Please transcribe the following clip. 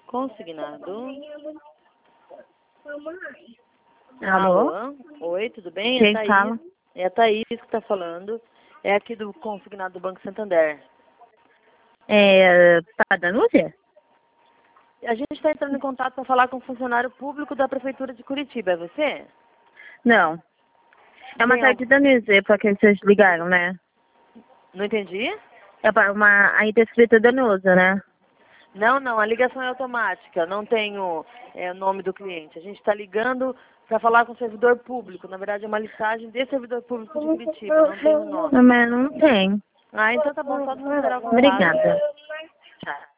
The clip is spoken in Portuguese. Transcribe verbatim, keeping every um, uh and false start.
Consignado. Alô? Alô? Oi, tudo bem? Quem é a Thaís. fala? É a Thaís que está falando. É aqui do consignado do Banco Santander. É, tá dando Lúcia? A gente está entrando em contato para falar com o funcionário público da Prefeitura de Curitiba. É você? Não. É uma Tem tarde algum... da Nise, pra que vocês ligaram, né? Não entendi? É para uma... Aí tá escrito Danusa, né? Não, não. A ligação é automática. Não tenho é, o nome do cliente. A gente está ligando para falar com o servidor público. Na verdade, é uma listagem de servidor público de Curitiba. Não tem o nome. Mas não tem. Ah, então tá bom. Pode considerar o contato. Obrigada. Tchau.